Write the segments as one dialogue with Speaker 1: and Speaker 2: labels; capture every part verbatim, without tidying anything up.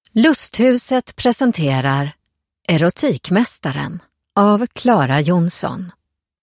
Speaker 1: Lusthuset presenterar Erotikmästaren av Clara Jonsson.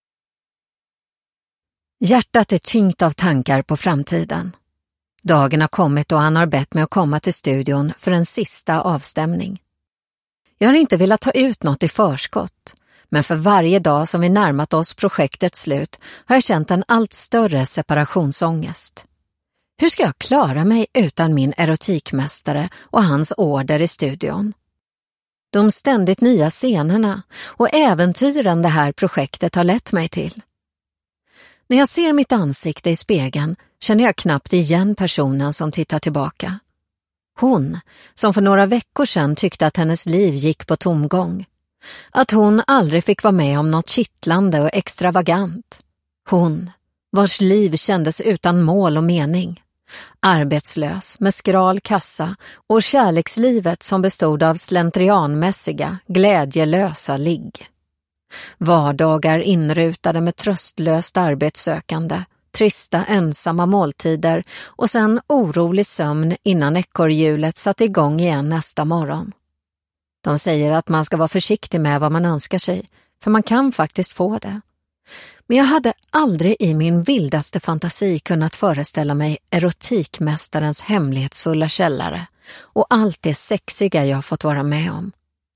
Speaker 1: Hjärtat är tyngt av tankar på framtiden. Dagen har kommit och han har bett mig att komma till studion för en sista avstämning. Jag har inte velat ta ut något i förskott, men för varje dag som vi närmat oss projektets slut har jag känt en allt större separationsångest. Hur ska jag klara mig utan min erotikmästare och hans order i studion? De ständigt nya scenerna och äventyren det här projektet har lett mig till. När jag ser mitt ansikte i spegeln känner jag knappt igen personen som tittar tillbaka. Hon, som för några veckor sedan tyckte att hennes liv gick på tomgång. Att hon aldrig fick vara med om något kittlande och extravagant. Hon, vars liv kändes utan mål och mening. Arbetslös, med skral kassa och kärlekslivet som bestod av slentrianmässiga, glädjelösa ligg. Vardagar inrutade med tröstlöst arbetssökande, trista ensamma måltider och sen orolig sömn innan ekorrhjulet satte igång igen nästa morgon. De säger att man ska vara försiktig med vad man önskar sig, för man kan faktiskt få det. Men jag hade aldrig i min vildaste fantasi kunnat föreställa mig erotikmästarens hemlighetsfulla källare och allt det sexiga jag fått vara med om.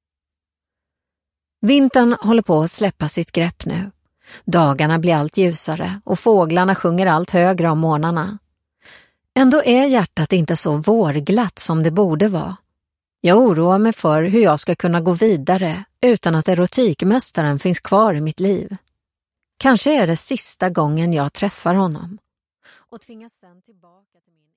Speaker 1: Vintern håller på att släppa sitt grepp nu. Dagarna blir allt ljusare och fåglarna sjunger allt högre om morgnarna. Ändå är hjärtat inte så vårglatt som det borde vara. Jag oroar mig för hur jag ska kunna gå vidare utan att erotikmästaren finns kvar i mitt liv. Kanske är det sista gången jag träffar honom och tvingas sen tillbaka till min